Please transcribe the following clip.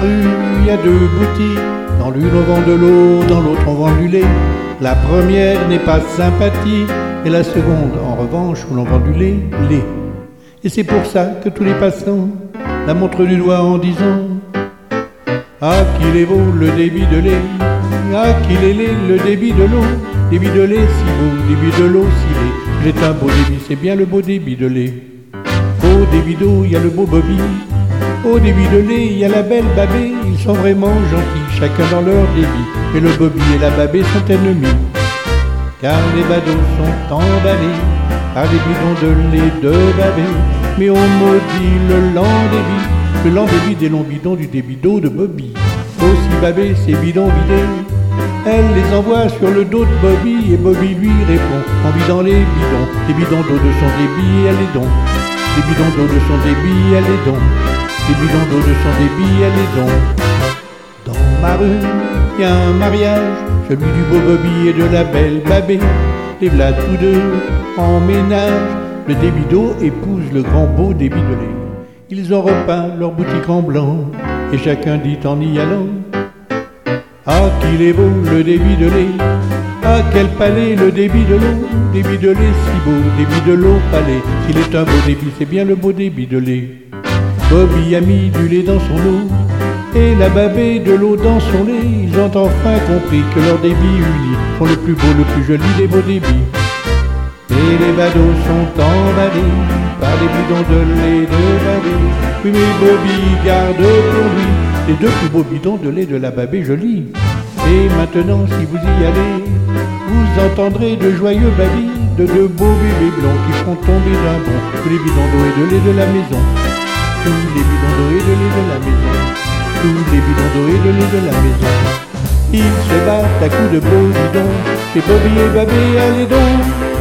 rue, il y a deux boutiques. Dans l'une on vend de l'eau, dans l'autre on vend du lait. La première n'est pas sympathique, et la seconde, en revanche, où l'on vend du lait, lait. Et c'est pour ça que tous les passants la montrent du doigt en disant: ah, qu'il est beau le débit de lait, ah, qu'il est laid le débit de l'eau. Débit de lait si beau, débit de l'eau si laid. J'ai un beau débit, c'est bien le beau débit de lait. Au débit d'eau, il y a le beau Bobby. Au débit de lait, il y a la belle Babée. Ils sont vraiment gentils, chacun dans leur débit. Et le Bobby et la Babée sont ennemis, car les badauds sont emballés par les bidons de lait de Babée. Mais on maudit le lent débit des longs bidons du débit d'eau de Bobby. Aussi Babée, ses bidons vidés, elle les envoie sur le dos de Bobby, et Bobby lui répond en vidant les bidons d'eau de son débit, elle les donne. Les bidons d'eau de son débit, elle les donne. Les bidons d'eau de son débit, elle les donne. Dans ma rue, il y a un mariage, celui du beau Bobby et de la belle Babée. Les v'là tous deux en ménage, le débit d'eau épouse le grand beau débit de lait. Ils ont repeint leur boutique en blanc, et chacun dit en y allant: ah, qu'il est beau le débit de lait, ah, quel palais le débit de l'eau. Débit de lait si beau, débit de l'eau palais. S'il est un beau débit, c'est bien le beau débit de lait. Bobby a mis du lait dans son eau, et la Babée de l'eau dans son lait. Ils ont enfin compris que leurs débits unis sont le plus beau, le plus joli des beaux débits. Et les badauds sont emballés par les bidons de lait de Babée. Oui, mais Bobby garde pour lui les deux plus beaux bidons de lait de la Babée jolie. Et maintenant, si vous y allez, vous entendrez de joyeux babis de deux beaux bébés blancs qui font tomber d'un bond tous les bidons d'eau et de lait de la maison. Tous les bidons d'eau et de lait de la maison. Tous les bidons d'eau et de lait de la maison. Ils se battent à coups de beaux bidons, chez Bobby et Babée, allez donc.